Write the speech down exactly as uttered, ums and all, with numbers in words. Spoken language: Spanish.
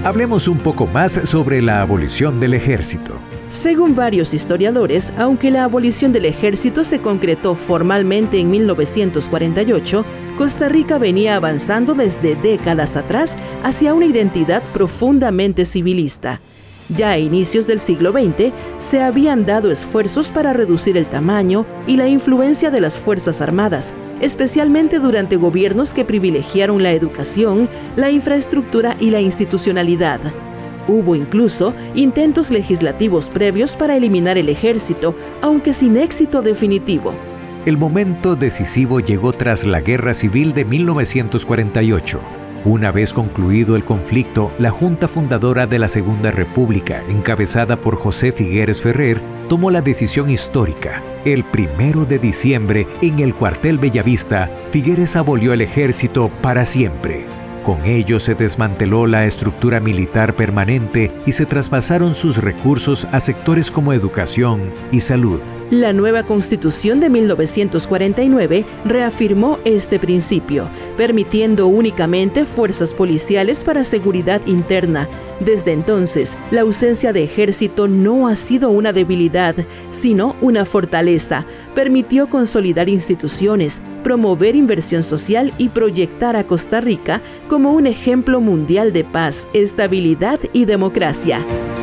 Hablemos un poco más sobre la abolición del ejército. Según varios historiadores, aunque la abolición del ejército se concretó formalmente en mil novecientos cuarenta y ocho, Costa Rica venía avanzando desde décadas atrás hacia una identidad profundamente civilista. Ya a inicios del siglo veinte se habían dado esfuerzos para reducir el tamaño y la influencia de las Fuerzas Armadas, especialmente durante gobiernos que privilegiaron la educación, la infraestructura y la institucionalidad. Hubo incluso intentos legislativos previos para eliminar el ejército, aunque sin éxito definitivo. El momento decisivo llegó tras la Guerra Civil de mil novecientos cuarenta y ocho. Una vez concluido el conflicto, la Junta Fundadora de la Segunda República, encabezada por José Figueres Ferrer, tomó la decisión histórica. El primero de diciembre, en el cuartel Bellavista, Figueres abolió el ejército para siempre. Con ello se desmanteló la estructura militar permanente y se traspasaron sus recursos a sectores como educación y salud. La nueva Constitución de mil novecientos cuarenta y nueve reafirmó este principio, permitiendo únicamente fuerzas policiales para seguridad interna. Desde entonces, la ausencia de ejército no ha sido una debilidad, sino una fortaleza. Permitió consolidar instituciones, promover inversión social y proyectar a Costa Rica como un ejemplo mundial de paz, estabilidad y democracia.